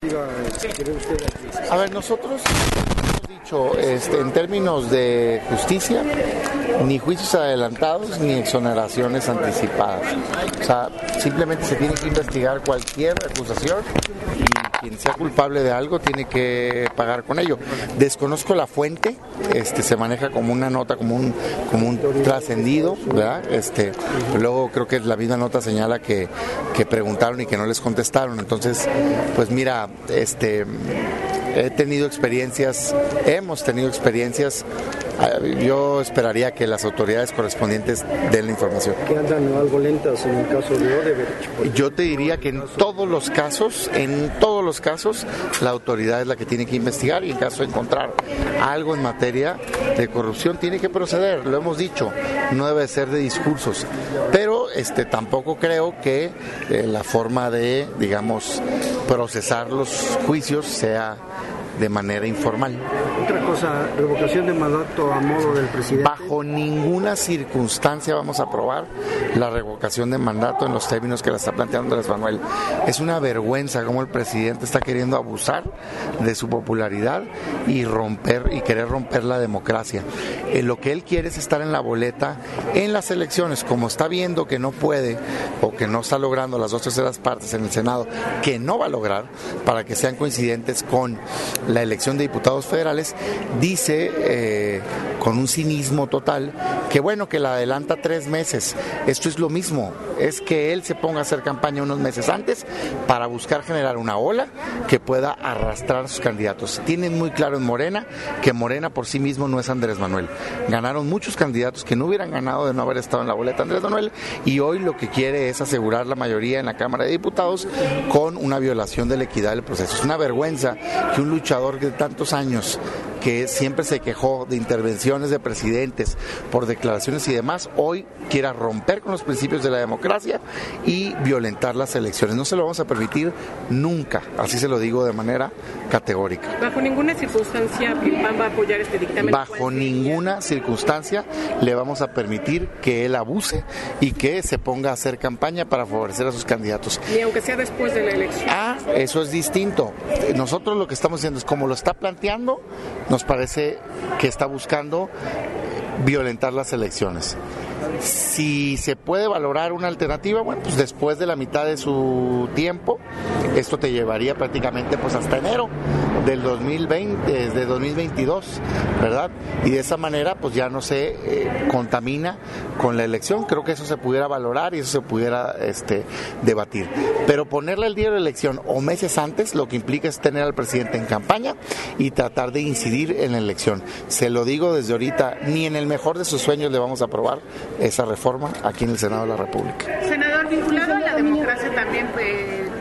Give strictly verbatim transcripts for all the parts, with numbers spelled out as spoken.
A ver, nosotros hemos dicho, este, en términos de justicia, ni juicios adelantados ni exoneraciones anticipadas. O sea, simplemente se tiene que investigar cualquier acusación y quien sea culpable de algo tiene que pagar con ello. Desconozco la fuente, este, se maneja como una nota, como un, como un trascendido, ¿verdad? Este, luego creo que la misma nota señala que, que preguntaron y que no les contestaron. Entonces, pues mira, este, he tenido experiencias, hemos tenido experiencias. Yo esperaría que las autoridades correspondientes den la información. ¿Que andan algo lentas en el caso de Odebrecht? Yo te diría que en todos los casos, en todos los casos, la autoridad es la que tiene que investigar y en caso de encontrar algo en materia de corrupción tiene que proceder. Lo hemos dicho, no debe ser de discursos. Pero este, tampoco creo que eh, la forma de, digamos, procesar los juicios sea de manera informal. Otra cosa, revocación de mandato a modo del presidente. Bajo ninguna circunstancia vamos a aprobar la revocación de mandato en los términos que la está planteando Andrés Manuel. Es una vergüenza cómo el presidente está queriendo abusar de su popularidad y romper y querer romper la democracia. Eh, lo que él quiere es estar en la boleta en las elecciones, como está viendo que no puede o que no está logrando las dos terceras partes en el Senado, que no va a lograr para que sean coincidentes con la elección de diputados federales, dice eh, con un cinismo total que bueno, que la adelanta tres meses. Esto es lo mismo, es que él se ponga a hacer campaña unos meses antes para buscar generar una ola que pueda arrastrar a sus candidatos. Tienen muy claro en Morena que Morena por sí mismo no es Andrés Manuel. Ganaron muchos candidatos que no hubieran ganado de no haber estado en la boleta Andrés Manuel y hoy lo que quiere es asegurar la mayoría en la Cámara de Diputados con una violación de la equidad del proceso. Es una vergüenza que un luchador de tantos años que siempre se quejó de intervenciones de presidentes por declaraciones y demás, hoy quiera romper con los principios de la democracia y violentar las elecciones. No se lo vamos a permitir nunca, así se lo digo de manera categórica. ¿Bajo ninguna circunstancia el P A N va a apoyar este dictamen? Bajo ninguna circunstancia le vamos a permitir que él abuse y que se ponga a hacer campaña para favorecer a sus candidatos. Ni aunque sea después de la elección. Ah, eso es distinto. Nosotros lo que estamos haciendo es como lo está planteando, nos parece que está buscando violentar las elecciones. Si se puede valorar una alternativa, bueno, pues después de la mitad de su tiempo, esto te llevaría prácticamente pues hasta enero del dos mil veinte, desde dos mil veintidós, ¿verdad? Y de esa manera pues ya no se eh, contamina con la elección. Creo que eso se pudiera valorar y eso se pudiera este, debatir. Pero ponerle el día de la elección o meses antes, lo que implica es tener al presidente en campaña y tratar de incidir en la elección. Se lo digo desde ahorita, ni en el mejor de sus sueños le vamos a aprobar esa reforma aquí en el Senado de la República. Senador, vinculado a la democracia también, pues,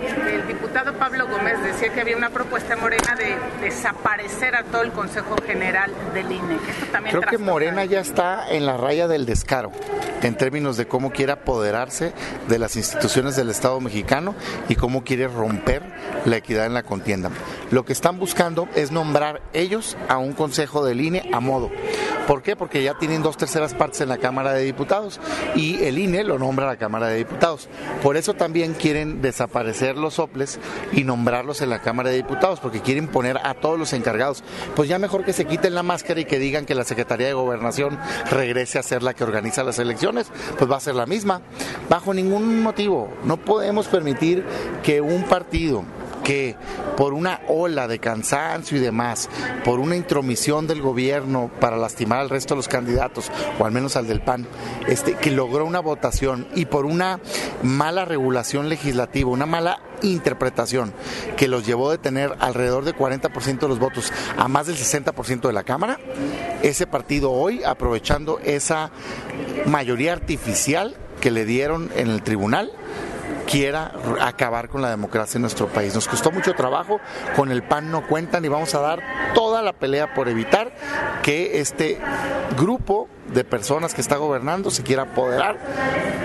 el diputado Pablo Gómez decía que había una propuesta en Morena de desaparecer a todo el Consejo General del I N E. Esto también Creo que Morena ya está en la raya del descaro en términos de cómo quiere apoderarse de las instituciones del Estado mexicano y cómo quiere romper la equidad en la contienda. Lo que están buscando es nombrar ellos a un Consejo del I N E a modo. ¿Por qué? Porque ya tienen dos terceras partes en la Cámara de Diputados y el I N E lo nombra a la Cámara de Diputados. Por eso también quieren desaparecer los soples y nombrarlos en la Cámara de Diputados, porque quieren poner a todos los encargados. Pues ya mejor que se quiten la máscara y que digan que la Secretaría de Gobernación regrese a ser la que organiza las elecciones, pues va a ser la misma. Bajo ningún motivo, no podemos permitir que un partido que por una ola de cansancio y demás, por una intromisión del gobierno para lastimar al resto de los candidatos, o al menos al del P A N, este, que logró una votación y por una mala regulación legislativa, una mala interpretación que los llevó de tener alrededor del cuarenta por ciento de los votos a más del sesenta por ciento de la Cámara, ese partido hoy, aprovechando esa mayoría artificial que le dieron en el tribunal, quiera acabar con la democracia en nuestro país. Nos costó mucho trabajo, con el P A N no cuentan y vamos a dar toda la pelea por evitar que este grupo de personas que está gobernando se quiera apoderar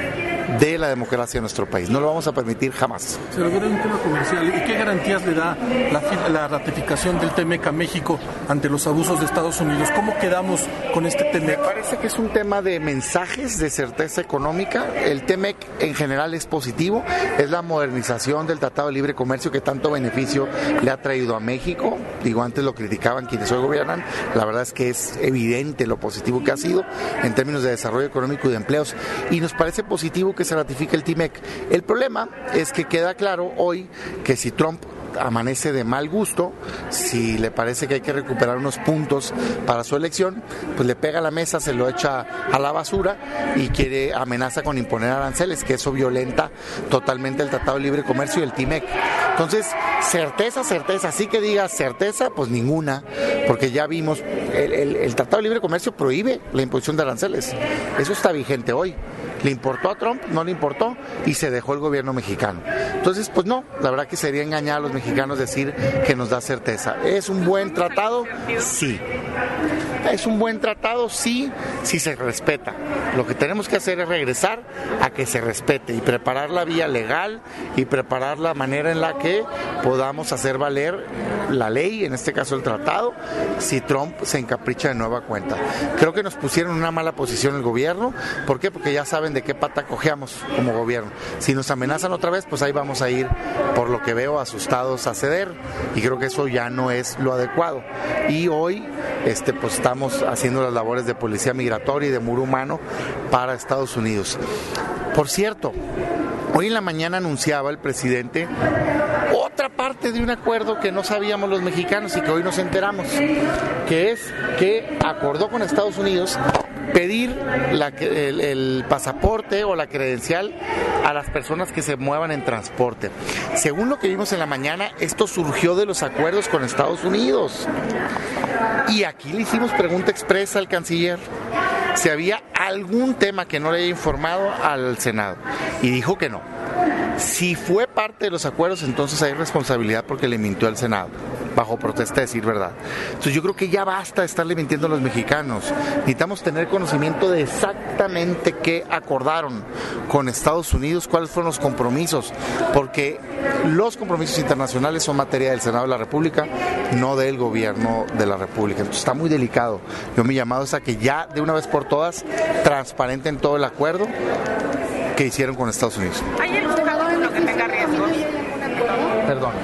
de la democracia en nuestro país. No lo vamos a permitir jamás. Se lo verá en un tema comercial. ¿Y qué garantías le da la, la ratificación del T M E C a México ante los abusos de Estados Unidos? ¿Cómo quedamos con este T M E C? Me parece que es un tema de mensajes, de certeza económica. El T M E C en general es positivo, es la modernización del Tratado de Libre Comercio que tanto beneficio le ha traído a México. Digo, antes lo criticaban quienes hoy gobiernan, la verdad es que es evidente lo positivo que ha sido en términos de desarrollo económico y de empleos, y nos parece positivo que se ratifique el T M E C. El problema es que queda claro hoy que si Trump amanece de mal gusto, si le parece que hay que recuperar unos puntos para su elección, pues le pega a la mesa, se lo echa a la basura y quiere amenaza con imponer aranceles, que eso violenta totalmente el Tratado de Libre Comercio y el T M E C. Entonces, certeza, certeza, así que diga certeza, pues ninguna, porque ya vimos, el, el, el Tratado de Libre Comercio prohíbe la imposición de aranceles, eso está vigente hoy. Le importó a Trump, no le importó y se dejó el gobierno mexicano. Entonces, pues no, la verdad que sería engañar a los mexicanos decir que nos da certeza. ¿Es un buen tratado? Sí. ¿Es un buen tratado? Sí, si se respeta. Lo que tenemos que hacer es regresar a que se respete y preparar la vía legal y preparar la manera en la que podamos hacer valer la ley, en este caso el tratado, si Trump se encapricha de nueva cuenta. Creo que nos pusieron en una mala posición el gobierno. ¿Por qué? Porque ya saben de qué pata cojeamos como gobierno. Si nos amenazan otra vez, pues ahí vamos a ir, por lo que veo, asustados a ceder, y creo que eso ya no es lo adecuado. Y hoy este, pues estamos haciendo las labores de policía migratoria y de muro humano para Estados Unidos. Por cierto, hoy en la mañana anunciaba el presidente otra parte de un acuerdo que no sabíamos los mexicanos y que hoy nos enteramos, que es que acordó con Estados Unidos pedir la, el, el pasaporte o la credencial a las personas que se muevan en transporte. Según lo que vimos en la mañana, esto surgió de los acuerdos con Estados Unidos. Y aquí le hicimos pregunta expresa al canciller si había algún tema que no le haya informado al Senado. Y dijo que no. Si fue parte de los acuerdos, entonces hay responsabilidad porque le mintió al Senado, bajo protesta de decir verdad. Entonces yo creo que ya basta de estarle mintiendo a los mexicanos. Necesitamos tener conocimiento de exactamente qué acordaron con Estados Unidos, cuáles fueron los compromisos, porque los compromisos internacionales son materia del Senado de la República, no del gobierno de la República. Entonces está muy delicado. Yo mi llamado es a que ya de una vez por todas transparenten todo el acuerdo que hicieron con Estados Unidos. ¿Hay algún lo que tenga riesgos? Perdón.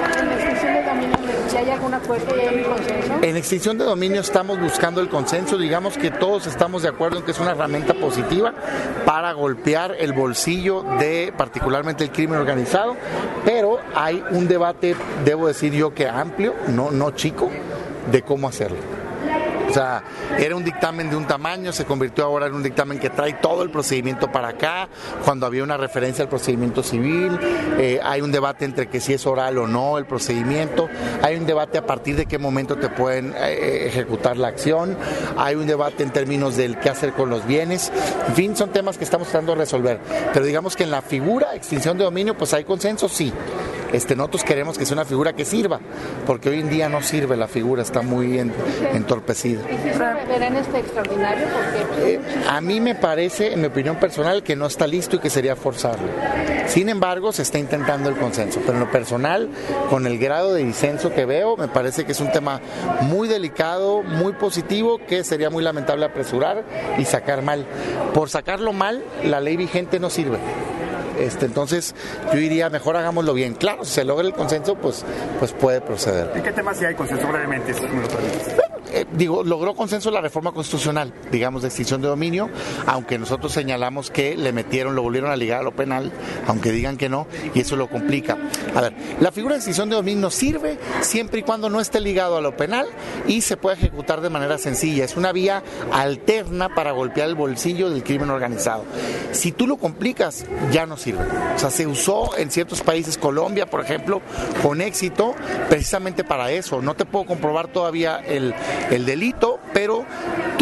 ¿Si hay algún acuerdo y hay un consenso? En extinción de dominio estamos buscando el consenso, digamos que todos estamos de acuerdo en que es una herramienta positiva para golpear el bolsillo de particularmente el crimen organizado, pero hay un debate, debo decir yo que amplio, no, no chico, de cómo hacerlo. O sea, era un dictamen de un tamaño, se convirtió ahora en un dictamen que trae todo el procedimiento para acá, cuando había una referencia al procedimiento civil, eh, hay un debate entre que si es oral o no el procedimiento, hay un debate a partir de qué momento te pueden eh, ejecutar la acción, hay un debate en términos del qué hacer con los bienes, en fin, son temas que estamos tratando de resolver, pero digamos que en la figura, extinción de dominio, pues hay consenso, sí. Este, nosotros queremos que sea una figura que sirva, porque hoy en día no sirve la figura, está muy en, entorpecida. ¿Y si se verá en este extraordinario? Porque, eh, a mí me parece, en mi opinión personal, que no está listo y que sería forzarlo. Sin embargo, se está intentando el consenso, pero en lo personal, con el grado de disenso que veo, me parece que es un tema muy delicado, muy positivo, que sería muy lamentable apresurar y sacar mal. Por sacarlo mal, la ley vigente no sirve. Este, entonces yo diría mejor hagámoslo bien. Claro, si se logra el consenso, pues, pues puede proceder. ¿En qué temas sí hay consenso brevemente, si me lo permites? Eh, digo, logró consenso la reforma constitucional, digamos, de extinción de dominio, aunque nosotros señalamos que le metieron, lo volvieron a ligar a lo penal, aunque digan que no, y eso lo complica. A ver, la figura de extinción de dominio sirve siempre y cuando no esté ligado a lo penal y se puede ejecutar de manera sencilla. Es una vía alterna para golpear el bolsillo del crimen organizado. Si tú lo complicas, ya no sirve. O sea, se usó en ciertos países, Colombia, por ejemplo, con éxito, precisamente para eso. No te puedo comprobar todavía el el delito, pero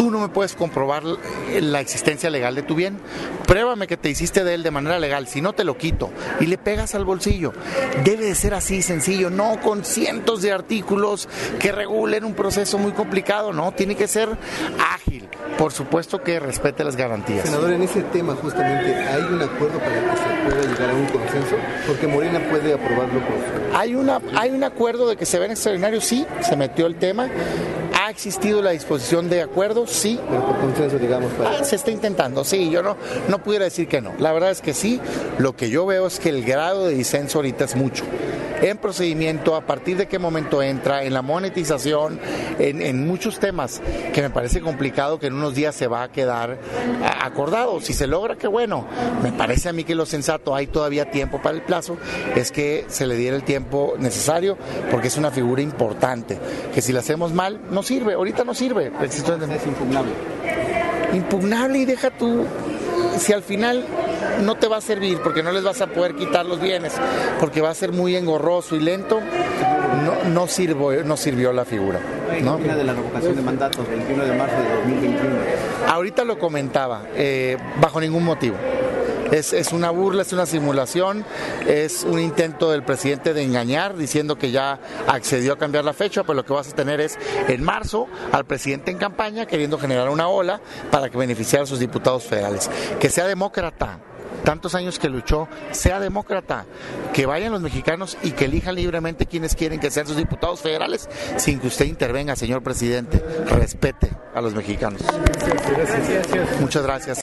tú no me puedes comprobar la existencia legal de tu bien. Pruébame que te hiciste de él de manera legal, si no te lo quito, y le pegas al bolsillo. Debe de ser así sencillo, no con cientos de artículos que regulen un proceso muy complicado, no, tiene que ser ágil, por supuesto que respete las garantías. Senador, en ese tema justamente, ¿hay un acuerdo para que se pueda llegar a un consenso? Porque Morena puede aprobarlo por... Hay, una, hay un acuerdo de que se ven extraordinarios, sí, se metió el tema. ¿Ha existido la disposición de acuerdo? Sí. Pero por consenso, digamos, para... Ah, se está intentando, sí, yo no, no pudiera decir que no. La verdad es que sí, lo que yo veo es que el grado de disenso ahorita es mucho. En procedimiento, a partir de qué momento entra, en la monetización, en, en muchos temas que me parece complicado que en unos días se va a quedar a, acordado. Si se logra, qué bueno. Me parece a mí que lo sensato, hay todavía tiempo para el plazo, es que se le diera el tiempo necesario, porque es una figura importante, que si la hacemos mal, no sirve, ahorita no sirve. Es impugnable. Impugnable y deja tú, si al final no te va a servir porque no les vas a poder quitar los bienes, porque va a ser muy engorroso y lento, no, no, sirvo, no sirvió la figura, ¿no? ¿Qué opina de la revocación de mandatos del veintiuno de marzo de dos mil veintiuno? Ahorita lo comentaba, eh, bajo ningún motivo. Es, es una burla, es una simulación, es un intento del presidente de engañar diciendo que ya accedió a cambiar la fecha, pero lo que vas a tener es en marzo al presidente en campaña queriendo generar una ola para que beneficiara a sus diputados federales. Que sea demócrata, tantos años que luchó, sea demócrata, que vayan los mexicanos y que elijan libremente quienes quieren que sean sus diputados federales sin que usted intervenga, señor presidente. Respete a los mexicanos. Gracias. Muchas gracias.